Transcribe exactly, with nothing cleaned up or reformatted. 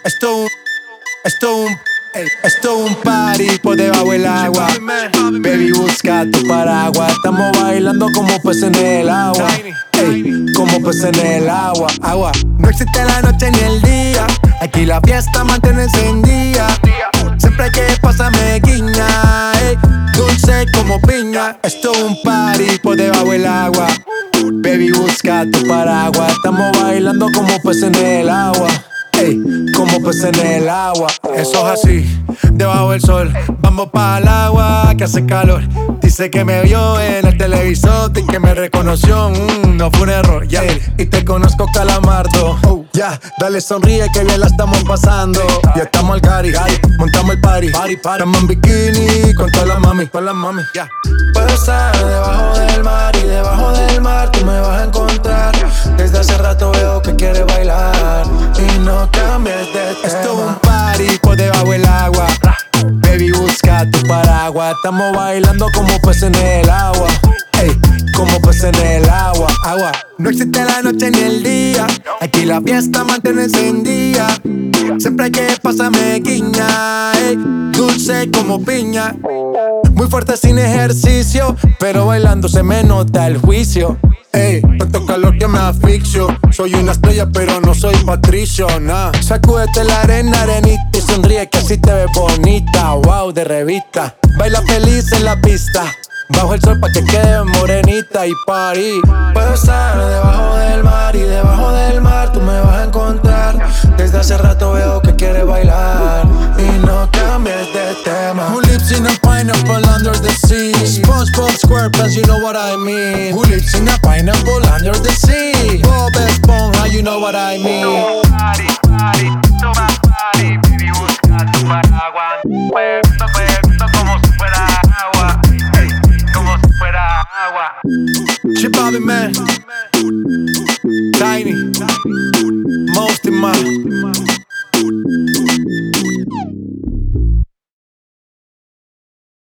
Esto un, esto un, ey, esto un party por debajo del agua. Baby, busca tu paraguas. Estamos bailando como peces en el agua. Ey, como peces en el agua, agua. No existe la noche ni el día. Aquí la fiesta mantiene encendida. Siempre hay que pasarme guiña, ey, dulce como piña. Esto es un party por debajo del agua. Baby, busca tu paraguas. Estamos bailando como peces en el agua. Ey, como peces en el agua. Eso es así, debajo del sol. Vamos para el agua que hace calor. Dice que me vio en el televisor y que me reconoció. Mm, no fue un error, ya. Yeah. Y te conozco, Calamardo. Oh, ya, yeah. Dale sonríe que bien la estamos pasando. Ya estamos al cari, montamos el party. party, party. Estamos en bikini con todas las mami, con las mami. Ya. Yeah. Puedo estar debajo del mar y debajo del mar tú me vas a encontrar. Desde hace rato veo que quieres bailar y no cambies de tema. Esto es un party por debajo del agua. Baby, busca tu paraguas. Estamos bailando como peces en el agua. Ey, como peces en el agua, agua. No existe la noche ni el día. Aquí la fiesta mantiene encendida. Siempre hay que pasarme guiña, ey, dulce como piña. Muy fuerte sin ejercicio, pero bailando se me nota el juicio. Ey, tanto calor que me asfixio. Soy una estrella pero no soy Patricio, nah. Sacúdete la arena, arenita y sonríe que así te ves bonita. Wow, de revista. Baila feliz en la pista. Bajo el sol pa' que quede morenita y party. Puedo estar debajo del mar y debajo del mar tú me vas a encontrar. Desde hace rato veo que quieres bailar y no cambies de tema. Who lives in a pineapple under the sea? SpongeBob SquarePants, you know what I mean. Who lives in a pineapple under the sea? Bob Esponja, you know what I mean. Toma party, party, toma party. Baby, busca tu paraguas. Bebiendo, bebiendo como si fuera agua. Hey, como si fuera agua. Chip Bobby, man. Tiny. Most in my